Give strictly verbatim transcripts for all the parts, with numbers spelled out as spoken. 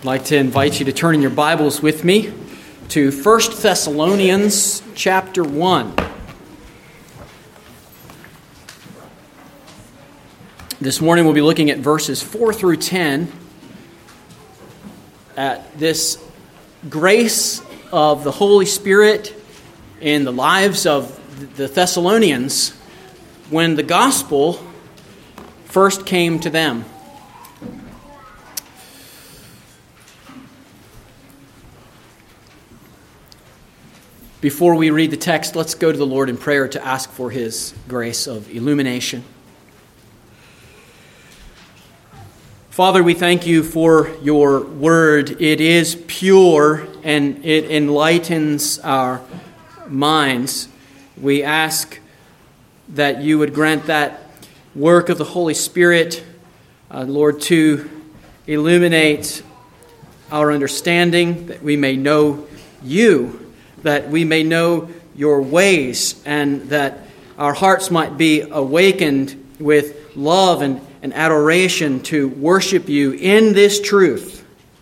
I'd like to invite you to turn in your Bibles with me to First Thessalonians chapter one. This morning we'll be looking at verses four through ten at this grace of the Holy Spirit in the lives of the Thessalonians when the gospel first came to them. Before we read the text, let's go to the Lord in prayer to ask for His grace of illumination. Father, we thank you for your word. It is pure and it enlightens our minds. We ask that you would grant that work of the Holy Spirit, uh, Lord, to illuminate our understanding, that we may know you, that we may know your ways, and that our hearts might be awakened with love and, and adoration to worship you in this truth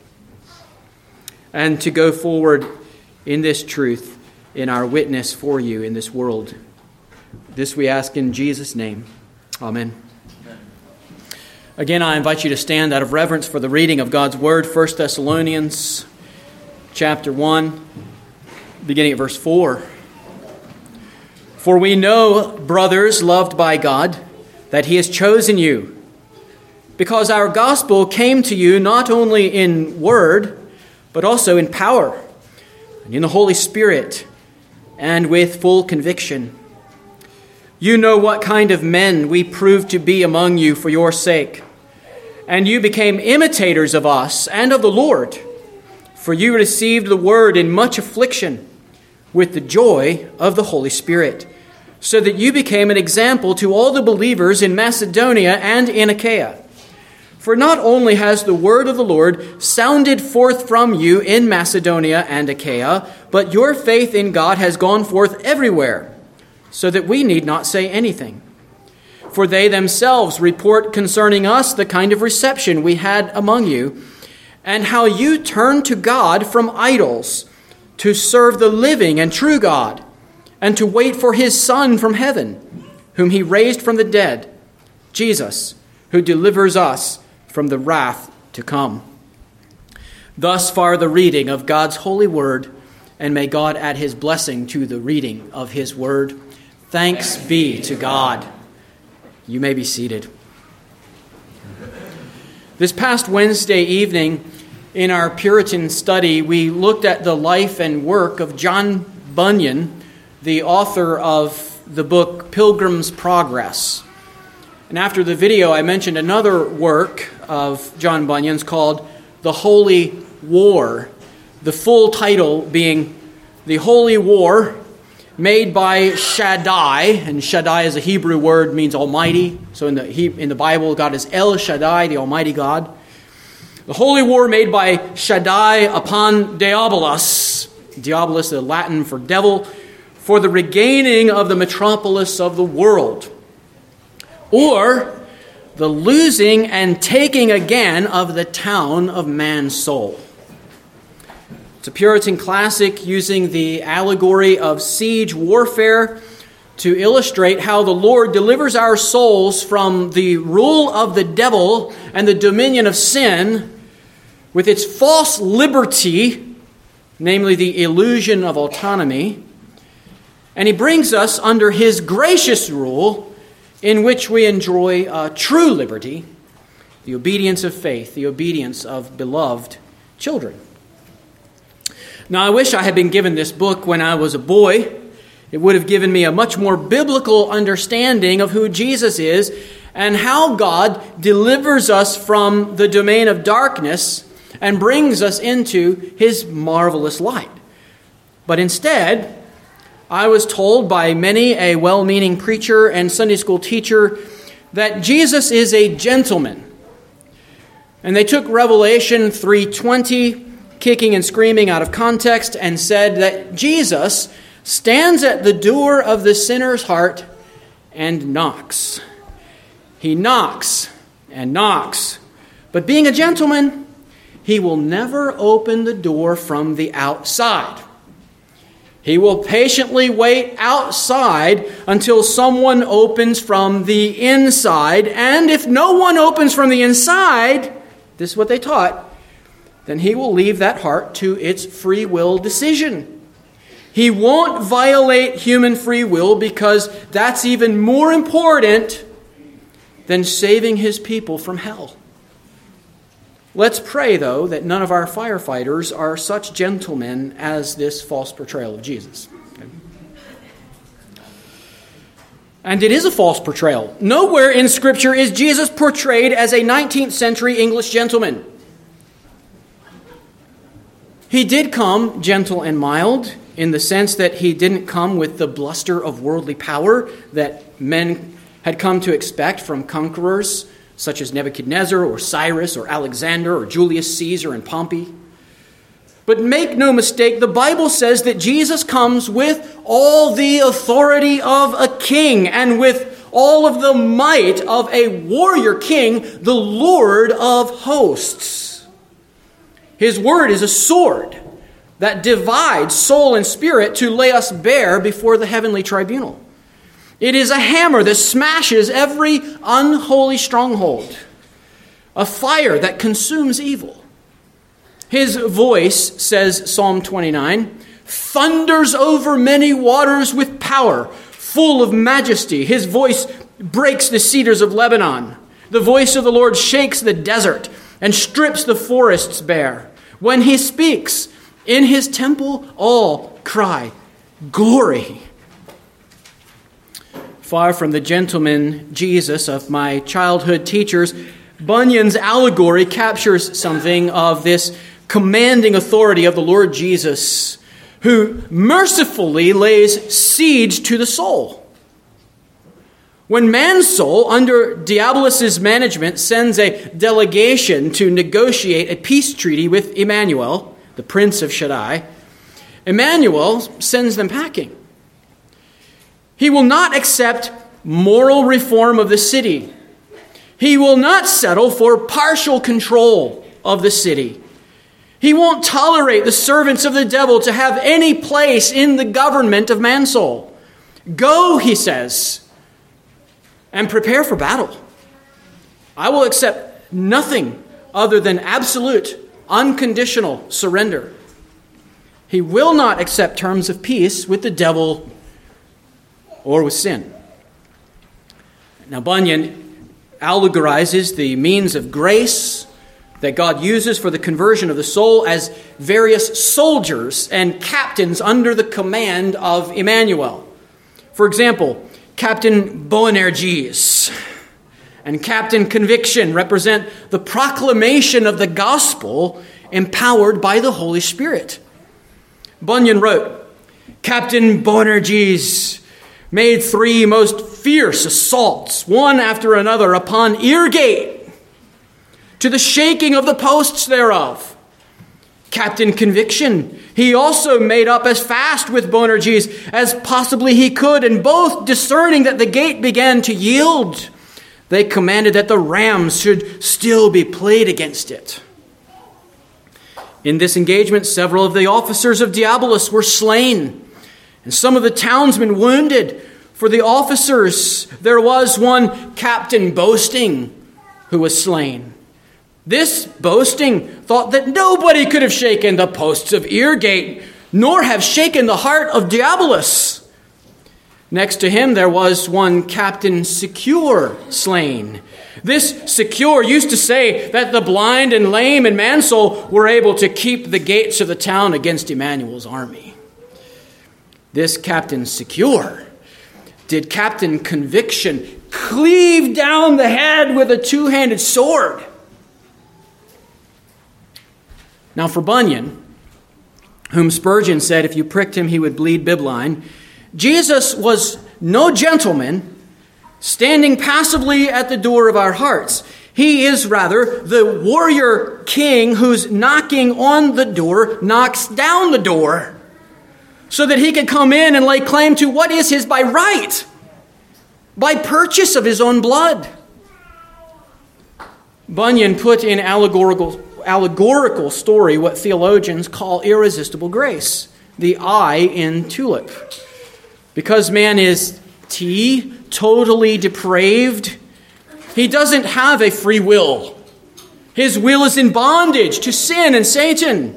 and to go forward in this truth in our witness for you in this world. This we ask in Jesus' name. Amen. Amen. Again, I invite you to stand out of reverence for the reading of God's Word, First Thessalonians chapter one. Beginning at verse four. For we know, brothers loved by God, that He has chosen you, because our gospel came to you not only in word, but also in power, and in the Holy Spirit, and with full conviction. You know what kind of men we proved to be among you for your sake, and you became imitators of us and of the Lord, for you received the word in much affliction, with the joy of the Holy Spirit, so that you became an example to all the believers in Macedonia and in Achaia. For not only has the word of the Lord sounded forth from you in Macedonia and Achaia, but your faith in God has gone forth everywhere, so that we need not say anything. For they themselves report concerning us the kind of reception we had among you, and how you turned to God from idols, to serve the living and true God, and to wait for His Son from heaven, whom He raised from the dead, Jesus, who delivers us from the wrath to come. Thus far the reading of God's holy word, and may God add His blessing to the reading of His word. Thanks be to God. You may be seated. This past Wednesday evening, in our Puritan study, we looked at the life and work of John Bunyan, the author of the book Pilgrim's Progress. And after the video, I mentioned another work of John Bunyan's called The Holy War, the full title being The Holy War Made by Shaddai, and Shaddai is a Hebrew word, means Almighty. So in the in the Bible, God is El Shaddai, the Almighty God. The holy war made by Shaddai upon Diabolus, Diabolus, the Latin for devil, for the regaining of the metropolis of the world, or the losing and taking again of the town of man's soul. It's a Puritan classic using the allegory of siege warfare to illustrate how the Lord delivers our souls from the rule of the devil and the dominion of sin with its false liberty, namely the illusion of autonomy, and He brings us under His gracious rule in which we enjoy uh, true liberty, the obedience of faith, the obedience of beloved children. Now, I wish I had been given this book when I was a boy. It would have given me a much more biblical understanding of who Jesus is and how God delivers us from the domain of darkness and brings us into His marvelous light. But instead, I was told by many a well-meaning preacher and Sunday school teacher that Jesus is a gentleman. And they took Revelation three twenty, kicking and screaming out of context, and said that Jesus stands at the door of the sinner's heart and knocks. He knocks and knocks. But being a gentleman, he will never open the door from the outside. He will patiently wait outside until someone opens from the inside. And if no one opens from the inside, this is what they taught, then he will leave that heart to its free will decision. He won't violate human free will because that's even more important than saving his people from hell. Let's pray, though, that none of our firefighters are such gentlemen as this false portrayal of Jesus. And it is a false portrayal. Nowhere in Scripture is Jesus portrayed as a nineteenth century English gentleman. He did come gentle and mild in the sense that he didn't come with the bluster of worldly power that men had come to expect from conquerors such as Nebuchadnezzar or Cyrus or Alexander or Julius Caesar and Pompey. But make no mistake, the Bible says that Jesus comes with all the authority of a king and with all of the might of a warrior king, the Lord of hosts. His word is a sword that divides soul and spirit to lay us bare before the heavenly tribunal. It is a hammer that smashes every unholy stronghold, a fire that consumes evil. His voice, says Psalm twenty-nine, thunders over many waters with power, full of majesty. His voice breaks the cedars of Lebanon. The voice of the Lord shakes the desert and strips the forests bare. When he speaks, in his temple all cry, glory. Far from the gentleman Jesus of my childhood teachers, Bunyan's allegory captures something of this commanding authority of the Lord Jesus, who mercifully lays siege to the soul. When man's soul, under Diabolus' management, sends a delegation to negotiate a peace treaty with Emmanuel, the Prince of Shaddai, Emmanuel sends them packing. He will not accept moral reform of the city. He will not settle for partial control of the city. He won't tolerate the servants of the devil to have any place in the government of man's soul. Go, he says, and prepare for battle. I will accept nothing other than absolute, unconditional surrender. He will not accept terms of peace with the devil or with sin. Now, Bunyan allegorizes the means of grace that God uses for the conversion of the soul as various soldiers and captains under the command of Emmanuel. For example, Captain Boanerges and Captain Conviction represent the proclamation of the gospel empowered by the Holy Spirit. Bunyan wrote, Captain Boanerges made three most fierce assaults, one after another, upon Eargate, to the shaking of the posts thereof. Captain Conviction, he also made up as fast with Boanerges as possibly he could, and both discerning that the gate began to yield, they commanded that the rams should still be played against it. In this engagement, several of the officers of Diabolus were slain, and some of the townsmen wounded. For the officers, there was one Captain Boasting who was slain. This Boasting thought that nobody could have shaken the posts of Eargate, nor have shaken the heart of Diabolus. Next to him, there was one Captain Secure slain. This Secure used to say that the blind and lame and mansoul were able to keep the gates of the town against Emmanuel's army. This Captain Secure did Captain Conviction cleave down the head with a two-handed sword. Now for Bunyan, whom Spurgeon said if you pricked him he would bleed bibline, Jesus was no gentleman standing passively at the door of our hearts. He is rather the warrior king who's knocking on the door, knocks down the door, so that he can come in and lay claim to what is his by right, by purchase of his own blood. Bunyan put in allegorical, allegorical story, what theologians call irresistible grace, the eye in tulip. Because man is T, totally depraved, he doesn't have a free will. His will is in bondage to sin and Satan.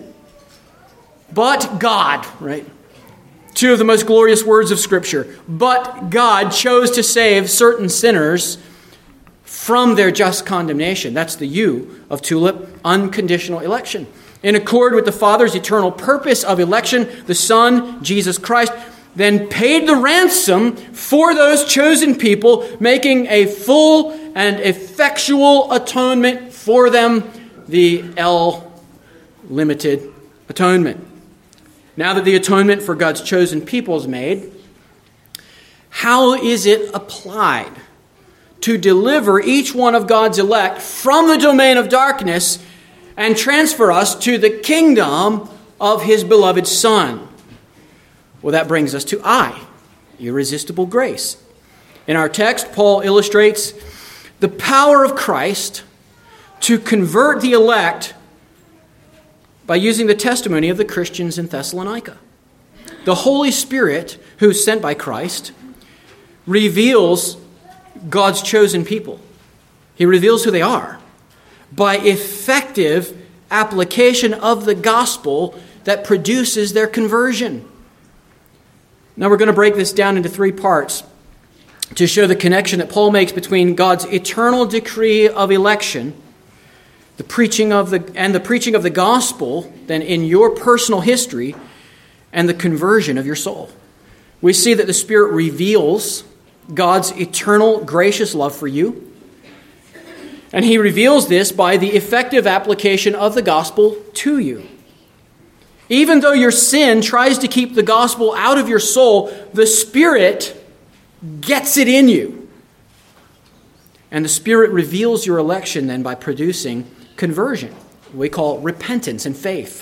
But God, right? Two of the most glorious words of Scripture. But God chose to save certain sinners from their just condemnation. That's the U of tulip, unconditional election. In accord with the Father's eternal purpose of election, the Son, Jesus Christ, then paid the ransom for those chosen people, making a full and effectual atonement for them, the L limited atonement. Now that the atonement for God's chosen people is made, how is it applied to deliver each one of God's elect from the domain of darkness and transfer us to the kingdom of his beloved Son? Well, that brings us to I, irresistible grace. In our text, Paul illustrates the power of Christ to convert the elect by using the testimony of the Christians in Thessalonica. The Holy Spirit, who is sent by Christ, reveals God's chosen people. He reveals who they are by effective application of the gospel that produces their conversion. Now we're going to break this down into three parts to show the connection that Paul makes between God's eternal decree of election, the preaching of the and the preaching of the gospel, then in your personal history, and the conversion of your soul. We see that the Spirit reveals God's eternal gracious love for you. And he reveals this by the effective application of the gospel to you. Even though your sin tries to keep the gospel out of your soul, the Spirit gets it in you. And the Spirit reveals your election then by producing conversion. We call repentance and faith.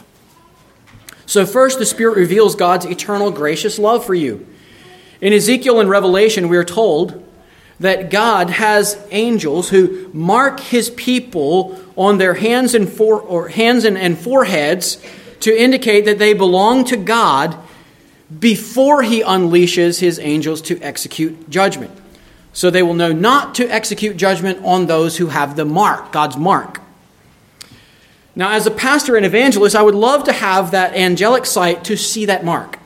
So first, the Spirit reveals God's eternal gracious love for you. In Ezekiel and Revelation, we are told that God has angels who mark his people on their hands and for, or hands and, and foreheads to indicate that they belong to God before he unleashes his angels to execute judgment. So they will know not to execute judgment on those who have the mark, God's mark. Now, as a pastor and evangelist, I would love to have that angelic sight to see that mark.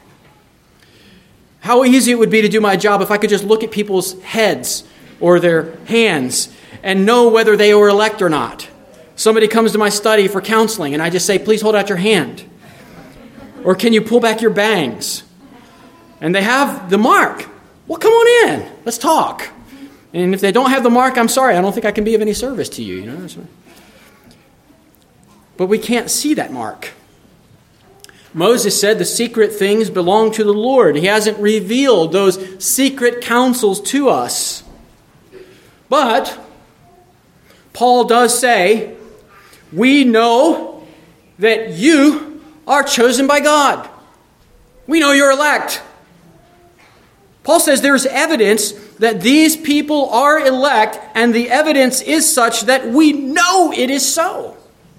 How easy it would be to do my job if I could just look at people's heads or their hands and know whether they were elect or not. Somebody comes to my study for counseling and I just say, please hold out your hand. Or can you pull back your bangs? And they have the mark. Well, come on in. Let's talk. And if they don't have the mark, I'm sorry. I don't think I can be of any service to you. You know. But we can't see that mark. Moses said the secret things belong to the Lord. He hasn't revealed those secret counsels to us. But Paul does say, we know that you are chosen by God. We know you're elect. Paul says there's evidence that these people are elect, and the evidence is such that we know it is so.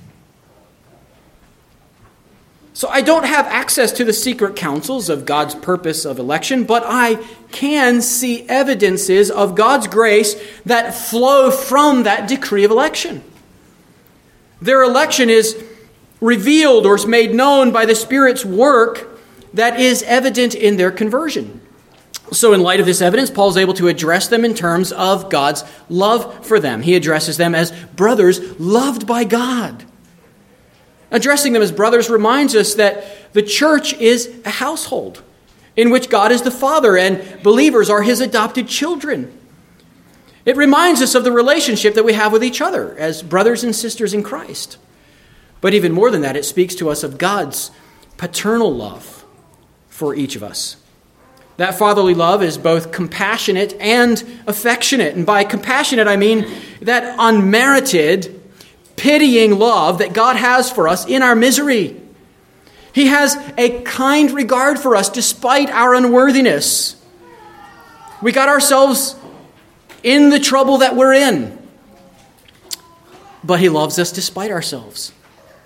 So I don't have access to the secret counsels of God's purpose of election, but I can see evidences of God's grace that flow from that decree of election. Their election is revealed or is made known by the Spirit's work that is evident in their conversion. So in light of this evidence, Paul is able to address them in terms of God's love for them. He addresses them as brothers loved by God. Addressing them as brothers reminds us that the church is a household in which God is the Father and believers are his adopted children. It reminds us of the relationship that we have with each other as brothers and sisters in Christ. But even more than that, it speaks to us of God's paternal love for each of us. That fatherly love is both compassionate and affectionate. And by compassionate, I mean that unmerited, pitying love that God has for us in our misery. He has a kind regard for us despite our unworthiness. We got ourselves in the trouble that we're in, but he loves us despite ourselves.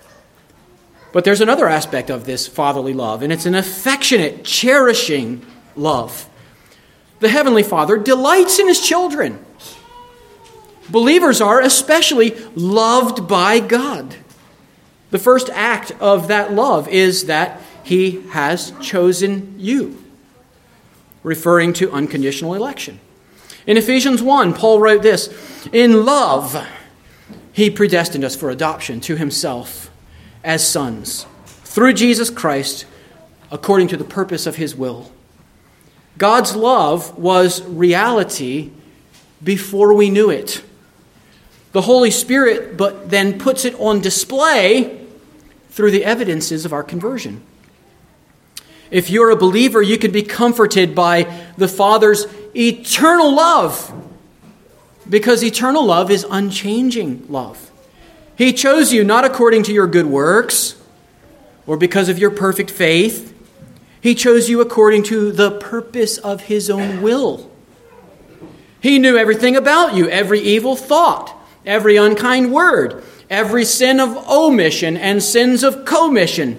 But there's another aspect of this fatherly love, and it's an affectionate, cherishing love. The Heavenly Father delights in His children. Believers are especially loved by God. The first act of that love is that He has chosen you, referring to unconditional election. In Ephesians one, Paul wrote this, "In love, He predestined us for adoption to Himself as sons, through Jesus Christ, according to the purpose of His will." God's love was reality before we knew it. The Holy Spirit but then puts it on display through the evidences of our conversion. If you're a believer, you can be comforted by the Father's eternal love, because eternal love is unchanging love. He chose you not according to your good works or because of your perfect faith. He chose you according to the purpose of His own will. He knew everything about you, every evil thought, every unkind word, every sin of omission and sins of commission.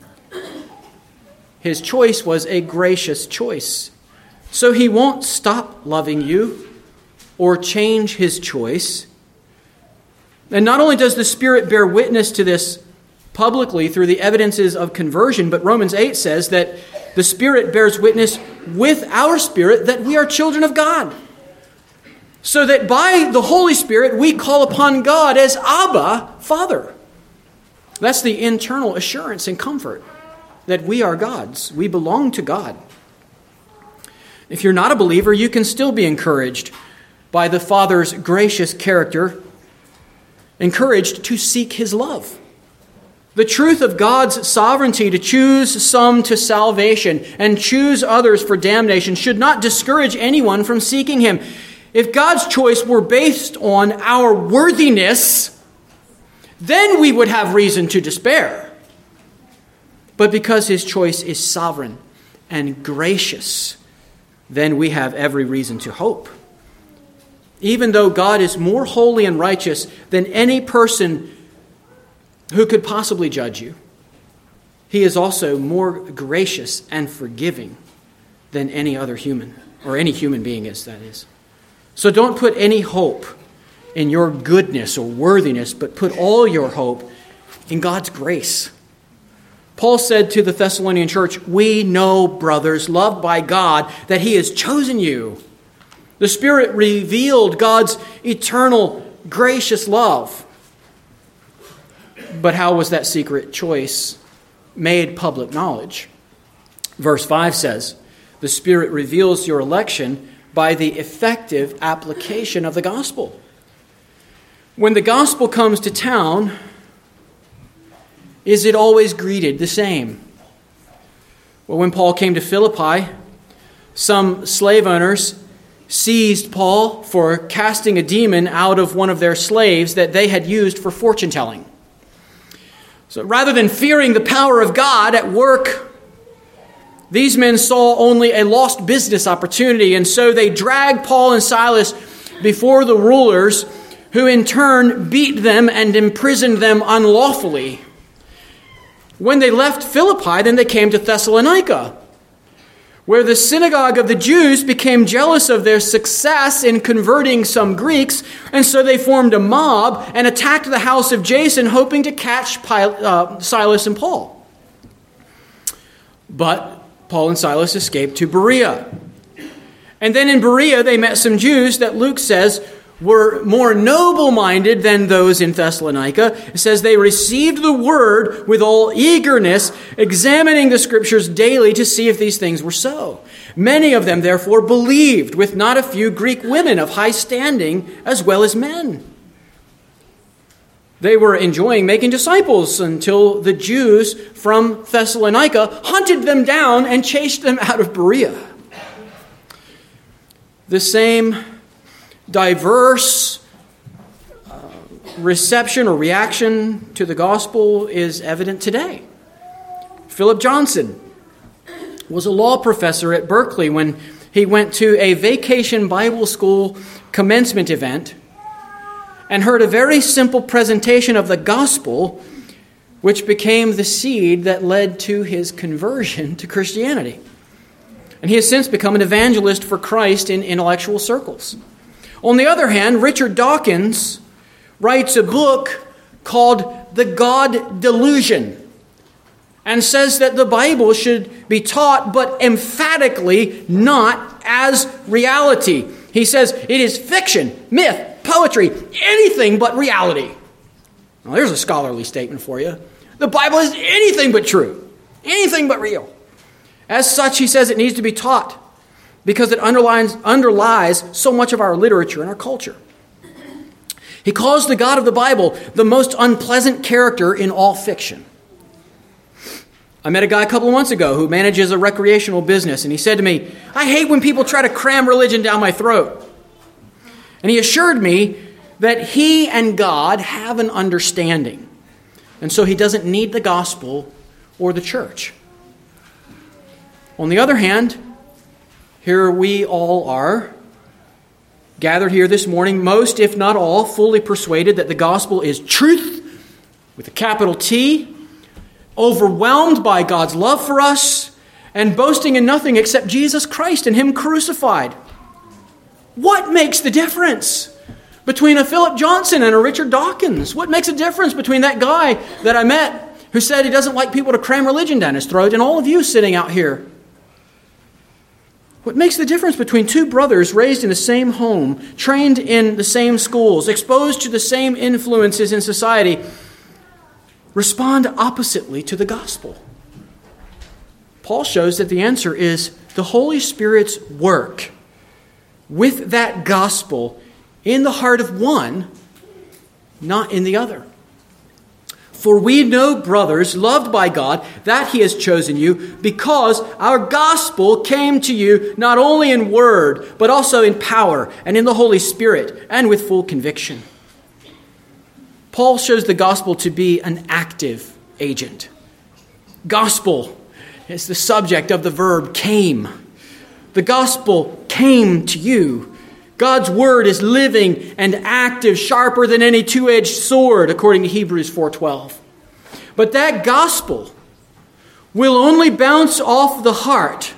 His choice was a gracious choice. So He won't stop loving you or change His choice. And not only does the Spirit bear witness to this publicly through the evidences of conversion, but Romans eight says that the Spirit bears witness with our spirit that we are children of God. So that by the Holy Spirit we call upon God as Abba, Father. That's the internal assurance and comfort that we are God's. We belong to God. If you're not a believer, you can still be encouraged by the Father's gracious character, encouraged to seek His love. The truth of God's sovereignty to choose some to salvation and choose others for damnation should not discourage anyone from seeking Him. If God's choice were based on our worthiness, then we would have reason to despair. But because His choice is sovereign and gracious, then we have every reason to hope. Even though God is more holy and righteous than any person who could possibly judge you, He is also more gracious and forgiving than any other human, or any human being is, that is. So don't put any hope in your goodness or worthiness, but put all your hope in God's grace. Paul said to the Thessalonian church, "We know, brothers, loved by God, that He has chosen you." The Spirit revealed God's eternal, gracious love. But how was that secret choice made public knowledge? Verse five says, "The Spirit reveals your election by the effective application of the gospel." When the gospel comes to town, is it always greeted the same? Well, when Paul came to Philippi, some slave owners seized Paul for casting a demon out of one of their slaves that they had used for fortune telling. So rather than fearing the power of God at work, these men saw only a lost business opportunity, and so they dragged Paul and Silas before the rulers, who in turn beat them and imprisoned them unlawfully. When they left Philippi, then they came to Thessalonica, where the synagogue of the Jews became jealous of their success in converting some Greeks, and so they formed a mob and attacked the house of Jason, hoping to catch uh, Silas and Paul. But Paul and Silas escaped to Berea. And then in Berea, they met some Jews that Luke says were more noble-minded than those in Thessalonica. It says they received the word with all eagerness, examining the scriptures daily to see if these things were so. Many of them, therefore, believed, with not a few Greek women of high standing as well as men. They were enjoying making disciples until the Jews from Thessalonica hunted them down and chased them out of Berea. The same diverse uh, reception or reaction to the gospel is evident today. Philip Johnson was a law professor at Berkeley when he went to a vacation Bible school commencement event and heard a very simple presentation of the gospel which became the seed that led to his conversion to Christianity. And he has since become an evangelist for Christ in intellectual circles. On the other hand, Richard Dawkins writes a book called The God Delusion and says that the Bible should be taught, but emphatically not as reality. He says it is fiction, myth, poetry, anything but reality. Now, there's a scholarly statement for you. The Bible is anything but true, anything but real. As such, he says it needs to be taught because it underlines, underlies so much of our literature and our culture. He calls the God of the Bible the most unpleasant character in all fiction. I met a guy a couple of months ago who manages a recreational business, and he said to me, I hate when people try to cram religion down my throat. And he assured me that he and God have an understanding, and so he doesn't need the gospel or the church. On the other hand, here we all are, gathered here this morning, most, if not all, fully persuaded that the gospel is truth, with a capital T, overwhelmed by God's love for us, and boasting in nothing except Jesus Christ and Him crucified. What makes the difference between a Philip Johnson and a Richard Dawkins? What makes a difference between that guy that I met who said he doesn't like people to cram religion down his throat and all of you sitting out here? What makes the difference between two brothers raised in the same home, trained in the same schools, exposed to the same influences in society, respond oppositely to the gospel? Paul shows that the answer is the Holy Spirit's work with that gospel in the heart of one, not in the other. For we know, brothers, loved by God, that He has chosen you, because our gospel came to you not only in word, but also in power and in the Holy Spirit, and with full conviction. Paul shows the gospel to be an active agent. Gospel is the subject of the verb came. The gospel came to you. God's word is living and active, sharper than any two-edged sword, according to Hebrews four twelve. But that gospel will only bounce off the heart.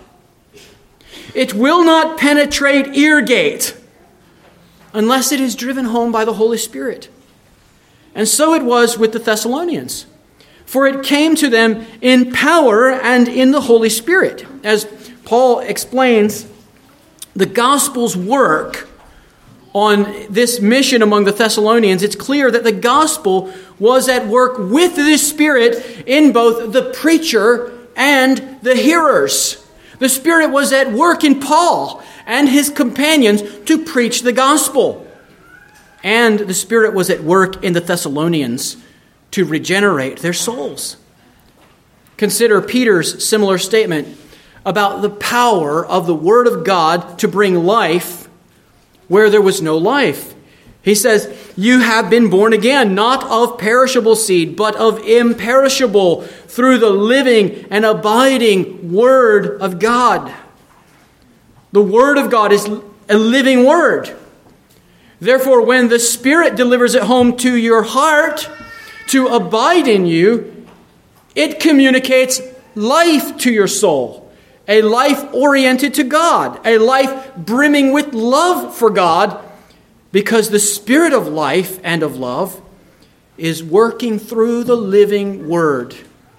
It will not penetrate ear gate unless it is driven home by the Holy Spirit. And so it was with the Thessalonians. For it came to them in power and in the Holy Spirit. As Paul explains, the gospel's work on this mission among the Thessalonians, it's clear that the gospel was at work with the Spirit in both the preacher and the hearers. The Spirit was at work in Paul and his companions to preach the gospel. And the Spirit was at work in the Thessalonians to regenerate their souls. Consider Peter's similar statement about the power of the Word of God to bring life where there was no life. He says, you have been born again, not of perishable seed, but of imperishable, through the living and abiding Word of God. The Word of God is a living Word. Therefore, when the Spirit delivers it home to your heart to abide in you, it communicates life to your soul. A life oriented to God. A life brimming with love for God, because the Spirit of life and of love is working through the living Word.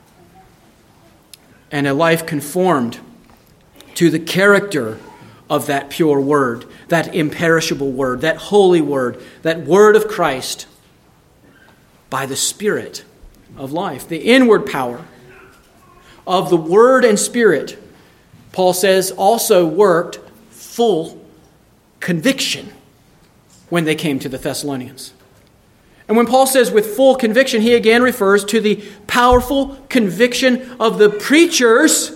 And a life conformed to the character of that pure Word, that imperishable Word, that holy Word, that Word of Christ, by the Spirit of life. The inward power of the Word and Spirit, Paul says, also worked full conviction when they came to the Thessalonians. And when Paul says with full conviction, he again refers to the powerful conviction of the preachers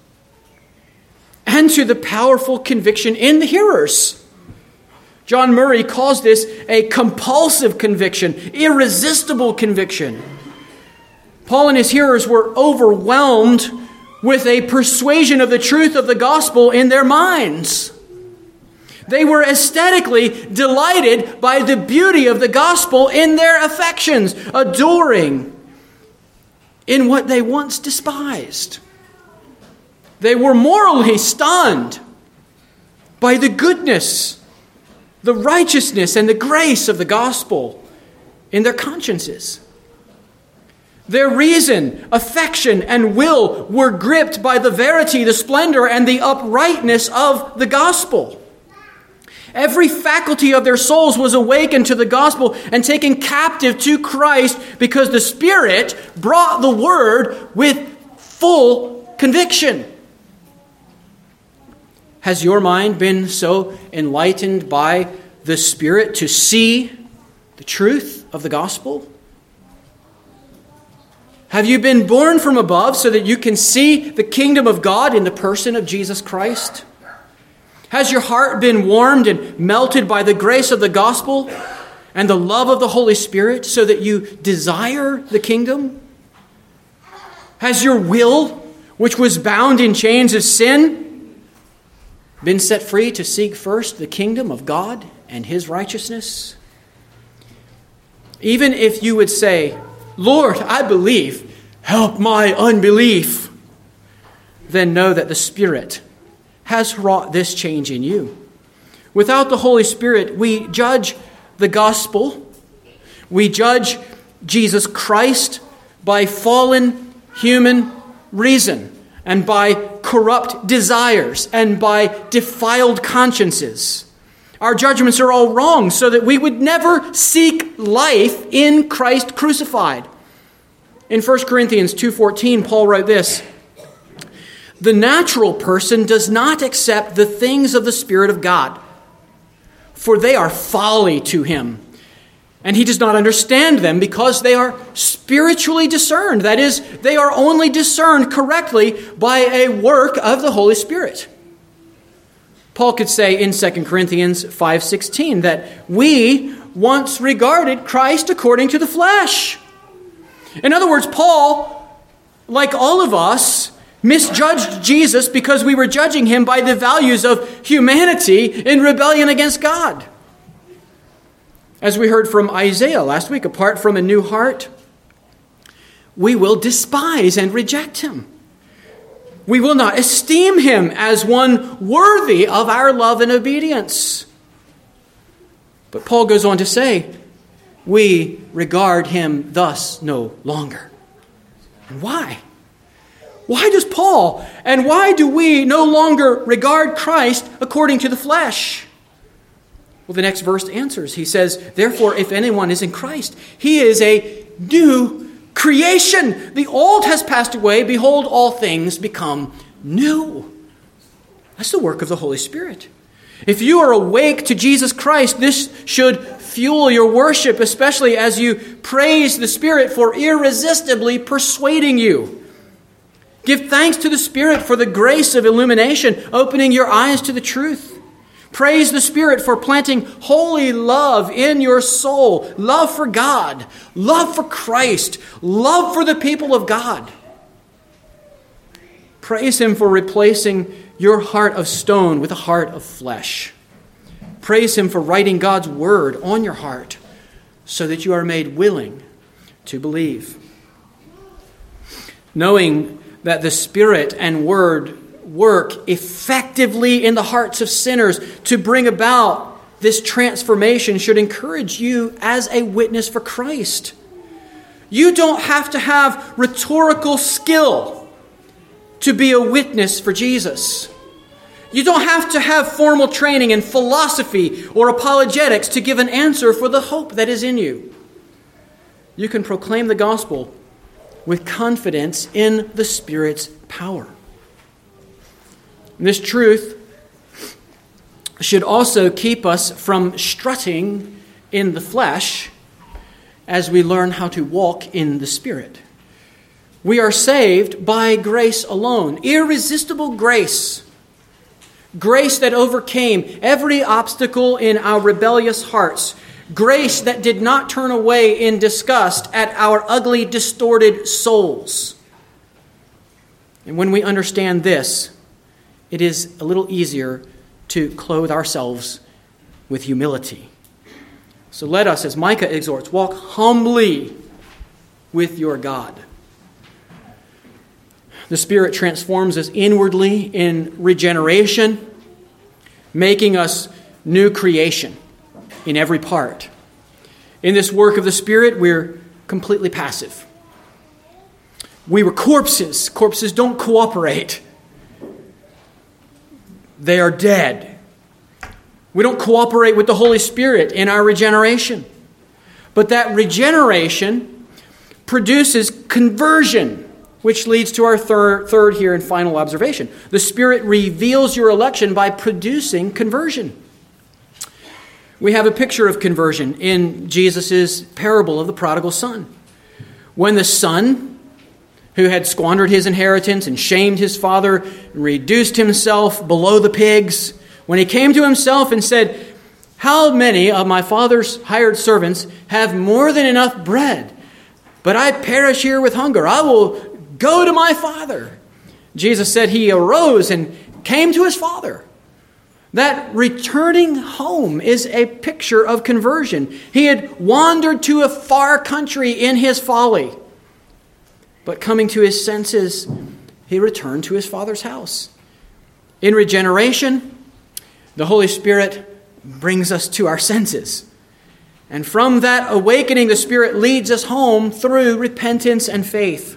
and to the powerful conviction in the hearers. John Murray calls this a compulsive conviction, irresistible conviction. Paul and his hearers were overwhelmed with a persuasion of the truth of the gospel in their minds. They were ecstatically delighted by the beauty of the gospel in their affections, adoring in what they once despised. They were morally stunned by the goodness, the righteousness, and the grace of the gospel in their consciences. Their reason, affection, and will were gripped by the verity, the splendor, and the uprightness of the gospel. Every faculty of their souls was awakened to the gospel and taken captive to Christ because the Spirit brought the word with full conviction. Has your mind been so enlightened by the Spirit to see the truth of the gospel? Have you been born from above so that you can see the kingdom of God in the person of Jesus Christ? Has your heart been warmed and melted by the grace of the gospel and the love of the Holy Spirit so that you desire the kingdom? Has your will, which was bound in chains of sin, been set free to seek first the kingdom of God and His righteousness? Even if you would say, Lord, I believe, help my unbelief, then know that the Spirit has wrought this change in you. Without the Holy Spirit, we judge the gospel, we judge Jesus Christ by fallen human reason and by corrupt desires and by defiled consciences. Our judgments are all wrong so that we would never seek life in Christ crucified. In First Corinthians two fourteen, Paul wrote this, "The natural person does not accept the things of the Spirit of God, for they are folly to him, and he does not understand them because they are spiritually discerned." That is, they are only discerned correctly by a work of the Holy Spirit. Paul could say in Second Corinthians five sixteen that we once regarded Christ according to the flesh. In other words, Paul, like all of us, misjudged Jesus because we were judging him by the values of humanity in rebellion against God. As we heard from Isaiah last week, apart from a new heart, we will despise and reject him. We will not esteem him as one worthy of our love and obedience. But Paul goes on to say, we regard him thus no longer. And why? Why does Paul and why do we no longer regard Christ according to the flesh? Well, the next verse answers. He says, "Therefore, if anyone is in Christ, he is a new creation. The old has passed away. Behold, all things become new." That's the work of the Holy Spirit. If you are awake to Jesus Christ, this should fuel your worship, especially as you praise the Spirit for irresistibly persuading you. Give thanks to the Spirit for the grace of illumination, opening your eyes to the truth. Praise the Spirit for planting holy love in your soul. Love for God, love for Christ, love for the people of God. Praise Him for replacing your heart of stone with a heart of flesh. Praise Him for writing God's word on your heart so that you are made willing to believe. Knowing that the Spirit and Word work effectively in the hearts of sinners to bring about this transformation should encourage you as a witness for Christ. You don't have to have rhetorical skill to be a witness for Jesus. You don't have to have formal training in philosophy or apologetics to give an answer for the hope that is in you. You can proclaim the gospel with confidence in the Spirit's power. This truth should also keep us from strutting in the flesh as we learn how to walk in the Spirit. We are saved by grace alone, irresistible grace. Grace that overcame every obstacle in our rebellious hearts. Grace that did not turn away in disgust at our ugly, distorted souls. And when we understand this, it is a little easier to clothe ourselves with humility. So let us, as Micah exhorts, walk humbly with your God. The Spirit transforms us inwardly in regeneration, making us new creation in every part. In this work of the Spirit, we're completely passive. We were corpses. Corpses don't cooperate. They are dead. We don't cooperate with the Holy Spirit in our regeneration. But that regeneration produces conversion, which leads to our third, third here and final observation. The Spirit reveals your election by producing conversion. We have a picture of conversion in Jesus' parable of the prodigal son. When the son, who had squandered his inheritance and shamed his father, and reduced himself below the pigs, when he came to himself and said, "How many of my father's hired servants have more than enough bread? But I perish here with hunger. I will go to my father." Jesus said he arose and came to his father. That returning home is a picture of conversion. He had wandered to a far country in his folly. But coming to his senses, he returned to his father's house. In regeneration, the Holy Spirit brings us to our senses. And from that awakening, the Spirit leads us home through repentance and faith.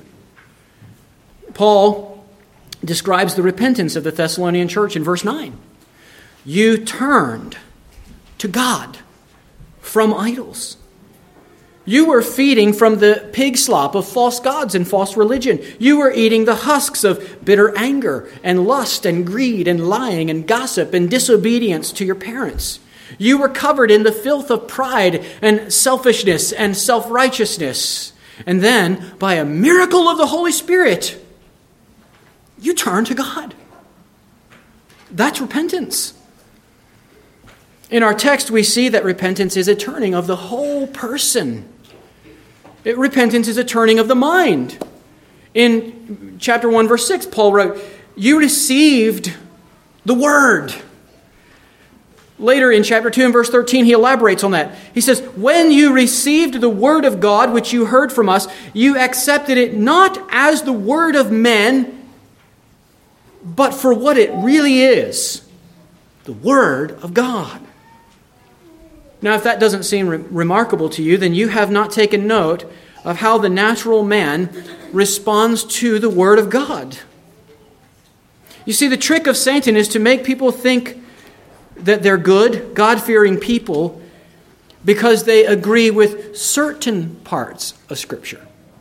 Paul describes the repentance of the Thessalonian church in verse nine. You turned to God from idols. You were feeding from the pig slop of false gods and false religion. You were eating the husks of bitter anger and lust and greed and lying and gossip and disobedience to your parents. You were covered in the filth of pride and selfishness and self-righteousness. And then, by a miracle of the Holy Spirit, you turn to God. That's repentance. In our text, we see that repentance is a turning of the whole person. It, repentance is a turning of the mind. In chapter one, verse six, Paul wrote, "You received the word." Later in chapter two and verse thirteen, he elaborates on that. He says, "When you received the word of God, which you heard from us, you accepted it not as the word of men, but for what it really is, the word of God." Now, if that doesn't seem re- remarkable to you, then you have not taken note of how the natural man responds to the word of God. You see, the trick of Satan is to make people think that they're good, God-fearing people because they agree with certain parts of Scripture.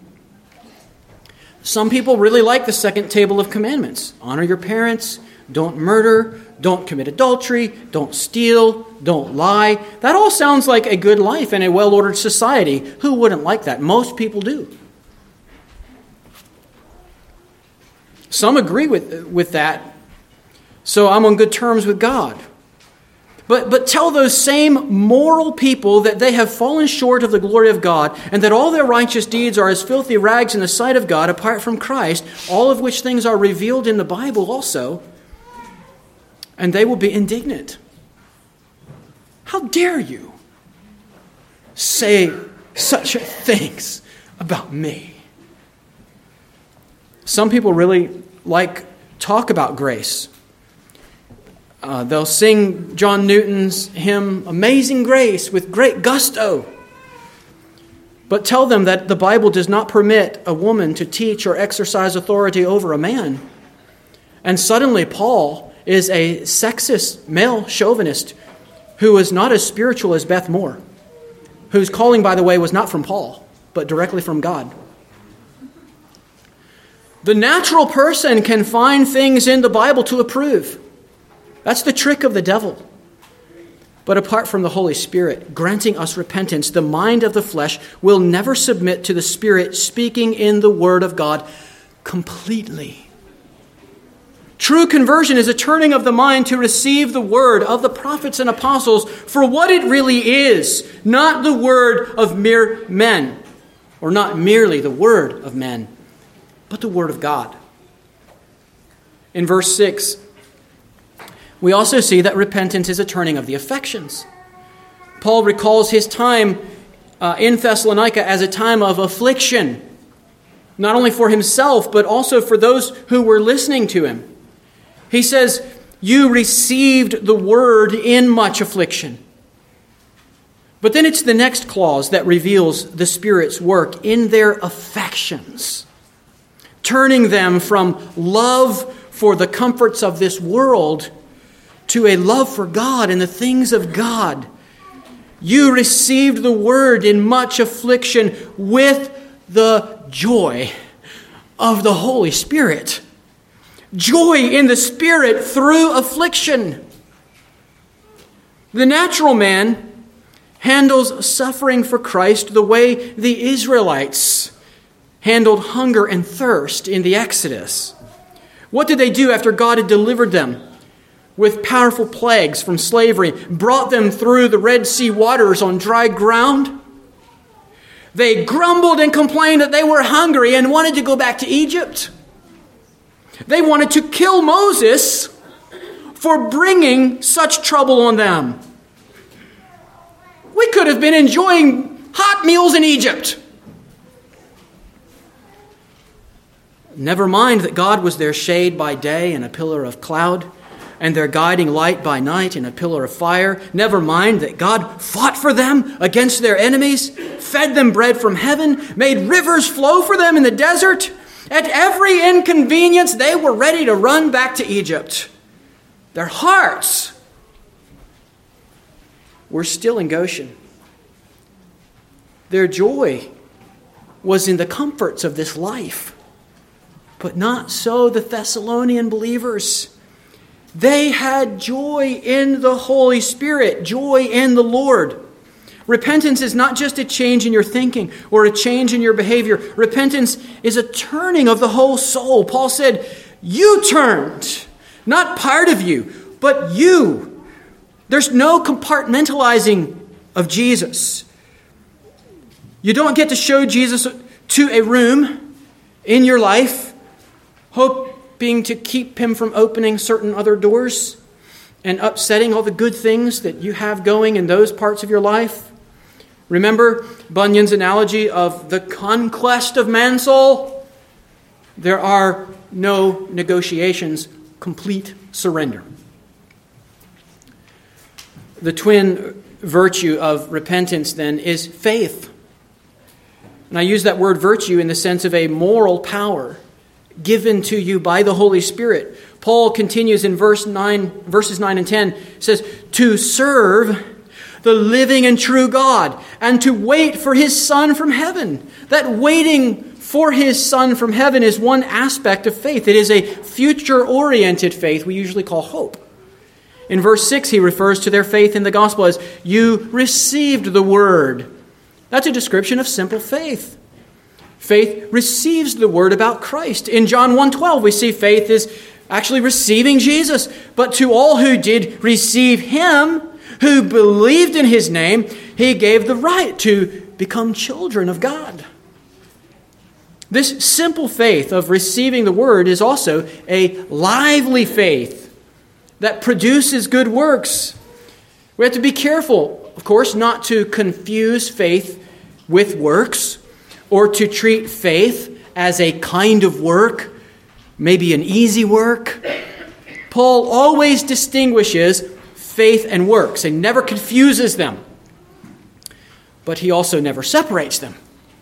Some people really like the second table of commandments. Honor your parents, don't murder, don't commit adultery, don't steal, don't lie. That all sounds like a good life in a well-ordered society. Who wouldn't like that? Most people do. Some agree with, with that, so I'm on good terms with God. But, but tell those same moral people that they have fallen short of the glory of God and that all their righteous deeds are as filthy rags in the sight of God apart from Christ, all of which things are revealed in the Bible also, and they will be indignant. How dare you say such things about me? Some people really like talk about grace. Uh, they'll sing John Newton's hymn, Amazing Grace, with great gusto. But tell them that the Bible does not permit a woman to teach or exercise authority over a man. And suddenly Paul is a sexist male chauvinist who is not as spiritual as Beth Moore, whose calling, by the way, was not from Paul, but directly from God. The natural person can find things in the Bible to approve. That's the trick of the devil. But apart from the Holy Spirit granting us repentance, the mind of the flesh will never submit to the Spirit speaking in the Word of God completely. True conversion is a turning of the mind to receive the word of the prophets and apostles for what it really is, not the word of mere men, or not merely the word of men, but the word of God. In verse six, we also see that repentance is a turning of the affections. Paul recalls his time uh, in Thessalonica as a time of affliction. not only for himself, but also for those who were listening to him. He says, you received the word in much affliction. But then it's the next clause that reveals the Spirit's work in their affections, turning them from love for the comforts of this world to a love for God and the things of God. You received the word in much affliction with the joy of the Holy Spirit. Joy in the Spirit through affliction. The natural man handles suffering for Christ the way the Israelites handled hunger and thirst in the Exodus. What did they do after God had delivered them with powerful plagues from slavery, brought them through the Red Sea waters on dry ground? They grumbled and complained that they were hungry and wanted to go back to Egypt. They wanted to kill Moses for bringing such trouble on them. We could have been enjoying hot meals in Egypt. Never mind that God was their shade by day and a pillar of cloud, and their guiding light by night in a pillar of fire. Never mind that God fought for them against their enemies, fed them bread from heaven, made rivers flow for them in the desert. At every inconvenience, they were ready to run back to Egypt. Their hearts were still in Goshen. Their joy was in the comforts of this life. But not so the Thessalonian believers. They had joy in the Holy Spirit, joy in the Lord. Repentance is not just a change in your thinking or a change in your behavior. Repentance is a turning of the whole soul. Paul said, you turned, not part of you, but you. There's no compartmentalizing of Jesus. You don't get to show Jesus to a room in your life, hoping to keep him from opening certain other doors and upsetting all the good things that you have going in those parts of your life. Remember Bunyan's analogy of the conquest of man's soul? There are no negotiations, complete surrender. The twin virtue of repentance, then, is faith. And I use that word virtue in the sense of a moral power given to you by the Holy Spirit. Paul continues in verse nine, verses nine and ten, says, to serve the living and true God, and to wait for his Son from heaven. That waiting for his Son from heaven is one aspect of faith. It is a future-oriented faith we usually call hope. In verse six, he refers to their faith in the gospel as, you received the word. That's a description of simple faith. Faith receives the word about Christ. In John one twelve, we see faith is actually receiving Jesus. But to all who did receive him, who believed in his name, he gave the right to become children of God. This simple faith of receiving the word is also a lively faith that produces good works. We have to be careful, of course, not to confuse faith with works, or to treat faith as a kind of work, maybe an easy work. Paul always distinguishes faith and works and never confuses them. But he also never separates them.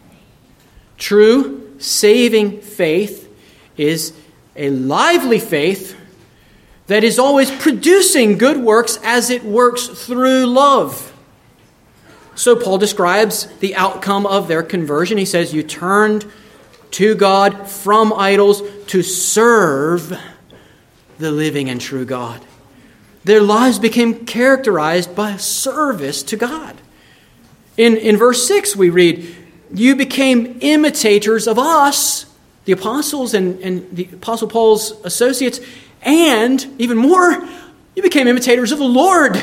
True saving faith is a lively faith that is always producing good works as it works through love. So Paul describes the outcome of their conversion. He says, you turned to God from idols to serve the living and true God. Their lives became characterized by service to God. In, in verse six we read, you became imitators of us, the apostles and, and the Apostle Paul's associates, and even more, you became imitators of the Lord.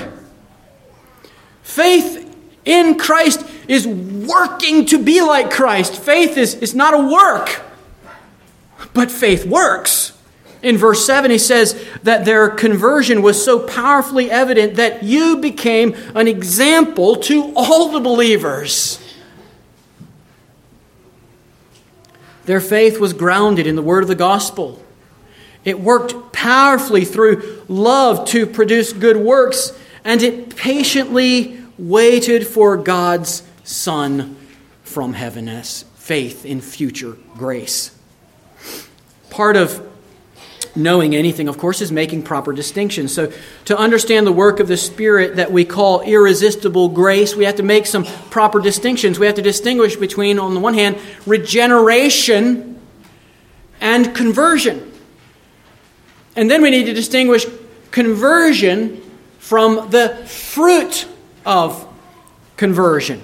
Faith in Christ is working to be like Christ. Faith is, is not a work, but faith works. In verse seven, he says that their conversion was so powerfully evident that you became an example to all the believers. Their faith was grounded in the word of the gospel. It worked powerfully through love to produce good works, and it patiently waited for God's Son from heaven as faith in future grace. Part of knowing anything, of course, is making proper distinctions. So to understand the work of the Spirit that we call irresistible grace, we have to make some proper distinctions. We have to distinguish between, on the one hand, regeneration and conversion. And then we need to distinguish conversion from the fruit of conversion.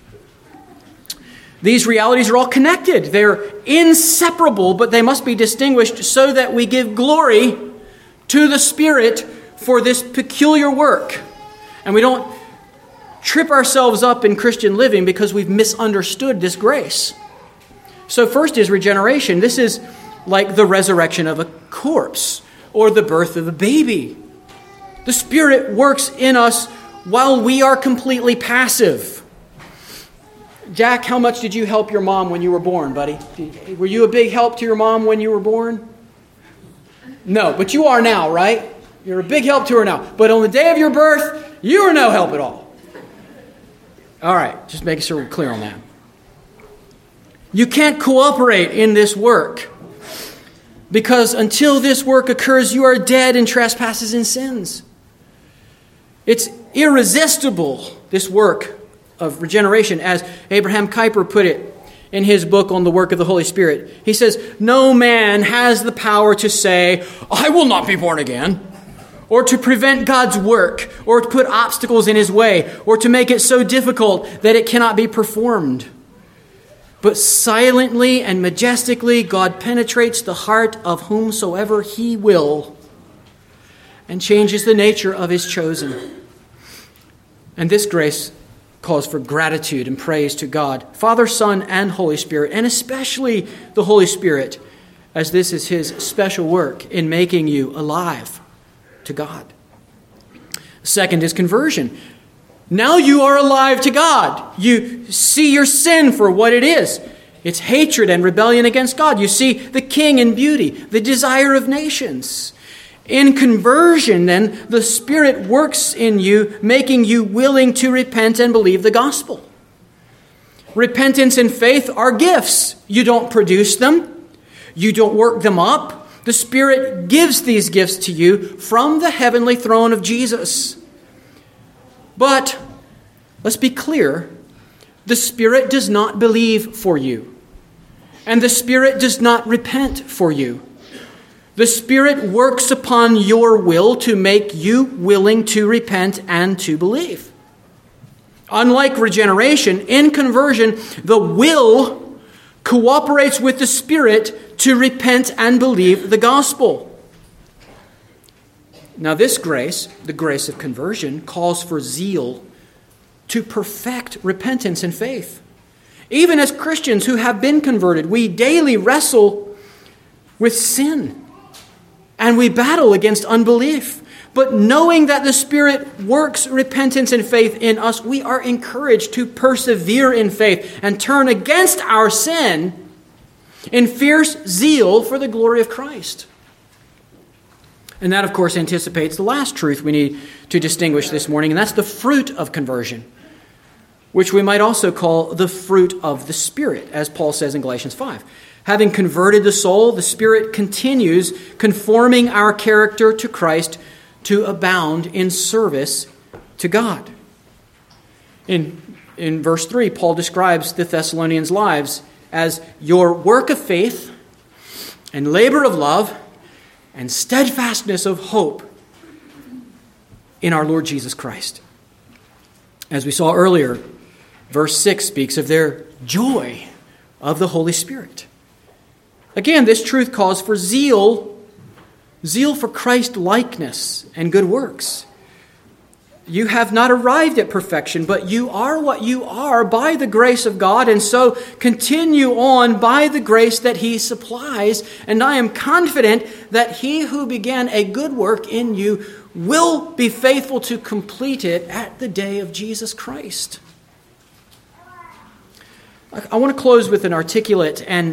These realities are all connected. They're inseparable, but they must be distinguished so that we give glory to the Spirit for this peculiar work. And we don't trip ourselves up in Christian living because we've misunderstood this grace. So first is regeneration. This is like the resurrection of a corpse or the birth of a baby. The Spirit works in us while we are completely passive. Jack, how much did you help your mom when you were born, buddy? Were you a big help to your mom when you were born? No, but you are now, right? You're a big help to her now. But on the day of your birth, you were no help at all. All right, just making sure we're clear on that. You can't cooperate in this work because until this work occurs, you are dead in trespasses and sins. It's irresistible, this work of regeneration, as Abraham Kuyper put it in his book on the work of the Holy Spirit. He says, no man has the power to say, I will not be born again, or to prevent God's work, or to put obstacles in his way, or to make it so difficult that it cannot be performed. But silently and majestically, God penetrates the heart of whomsoever he will and changes the nature of his chosen. And this grace calls for gratitude and praise to God, Father, Son, and Holy Spirit, and especially the Holy Spirit, as this is his special work in making you alive to God. Second is conversion. Now you are alive to God. You see your sin for what it is. It's hatred and rebellion against God. You see the king in beauty, the desire of nations. In conversion, then, the Spirit works in you, making you willing to repent and believe the gospel. Repentance and faith are gifts. You don't produce them. You don't work them up. The Spirit gives these gifts to you from the heavenly throne of Jesus. But, let's be clear, the Spirit does not believe for you. And the Spirit does not repent for you. The Spirit works upon your will to make you willing to repent and to believe. Unlike regeneration, in conversion, the will cooperates with the Spirit to repent and believe the gospel. Now, this grace, the grace of conversion, calls for zeal to perfect repentance and faith. Even as Christians who have been converted, we daily wrestle with sin. And we battle against unbelief. But knowing that the Spirit works repentance and faith in us, we are encouraged to persevere in faith and turn against our sin in fierce zeal for the glory of Christ. And that, of course, anticipates the last truth we need to distinguish this morning, and that's the fruit of conversion, which we might also call the fruit of the Spirit, as Paul says in Galatians five. Having converted the soul, the Spirit continues conforming our character to Christ to abound in service to God. In, in verse three, Paul describes the Thessalonians' lives as your work of faith and labor of love and steadfastness of hope in our Lord Jesus Christ. As we saw earlier, verse six speaks of their joy of the Holy Spirit. Again, this truth calls for zeal, zeal for Christ-likeness and good works. You have not arrived at perfection, but you are what you are by the grace of God, and so continue on by the grace that He supplies. And I am confident that He who began a good work in you will be faithful to complete it at the day of Jesus Christ. I want to close with an articulate and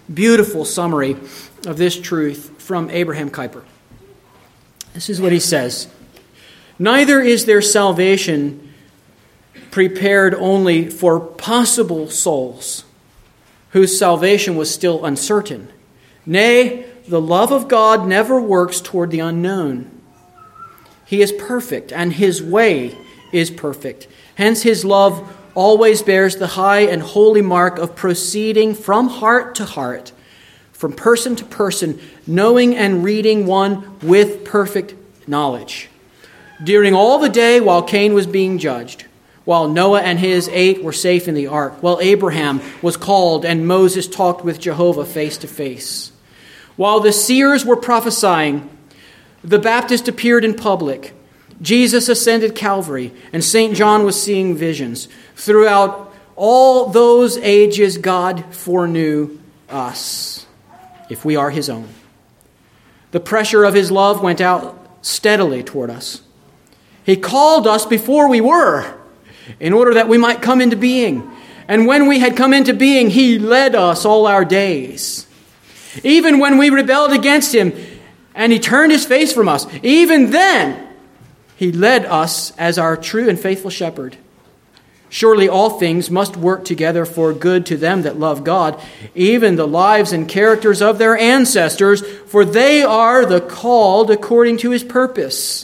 beautiful summary of this truth from Abraham Kuyper. This is what he says. Neither is there salvation prepared only for possible souls whose salvation was still uncertain. Nay, the love of God never works toward the unknown. He is perfect, and his way is perfect. Hence his love always bears the high and holy mark of proceeding from heart to heart, from person to person, knowing and reading one with perfect knowledge. During all the day while Cain was being judged, while Noah and his eight were safe in the ark, while Abraham was called and Moses talked with Jehovah face to face, while the seers were prophesying, the Baptist appeared in public, Jesus ascended Calvary, and Saint John was seeing visions. Throughout all those ages, God foreknew us, if we are his own. The pressure of his love went out steadily toward us. He called us before we were, in order that we might come into being. And when we had come into being, he led us all our days. Even when we rebelled against him, and he turned his face from us, even then he led us as our true and faithful shepherd. Surely all things must work together for good to them that love God, even the lives and characters of their ancestors, for they are the called according to his purpose.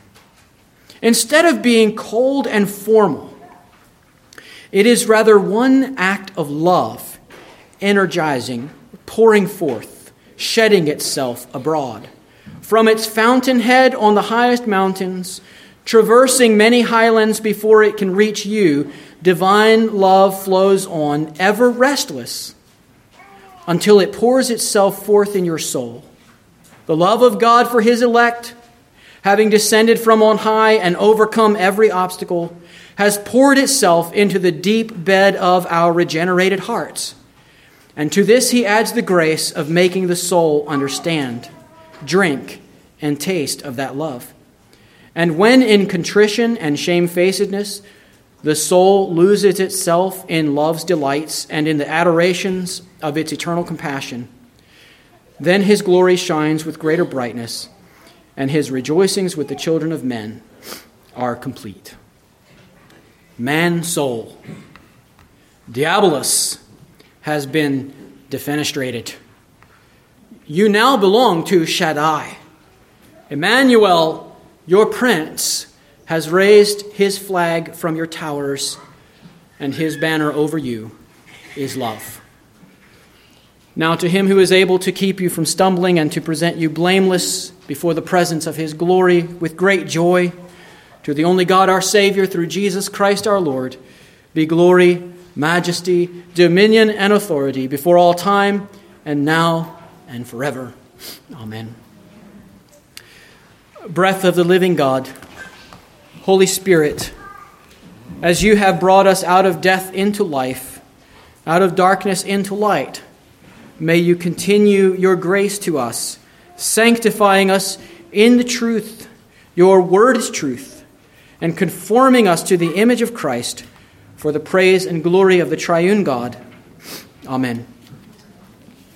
Instead of being cold and formal, it is rather one act of love, energizing, pouring forth, shedding itself abroad. From its fountainhead on the highest mountains, traversing many highlands before it can reach you, divine love flows on, ever restless, until it pours itself forth in your soul. The love of God for his elect, having descended from on high and overcome every obstacle, has poured itself into the deep bed of our regenerated hearts. And to this he adds the grace of making the soul understand, drink, and taste of that love. And when in contrition and shamefacedness, the soul loses itself in love's delights and in the adorations of its eternal compassion, then his glory shines with greater brightness, and his rejoicings with the children of men are complete. Man soul, diabolus, has been defenestrated. You now belong to Shaddai. Emmanuel, your prince, has raised his flag from your towers, and his banner over you is love. Now to him who is able to keep you from stumbling and to present you blameless before the presence of his glory with great joy, to the only God our Savior through Jesus Christ our Lord, be glory, majesty, dominion, and authority before all time, and now and forever. Amen. Breath of the living God, Holy Spirit, as you have brought us out of death into life, out of darkness into light, may you continue your grace to us, sanctifying us in the truth. Your word is truth, and conforming us to the image of Christ, for the praise and glory of the triune God. Amen.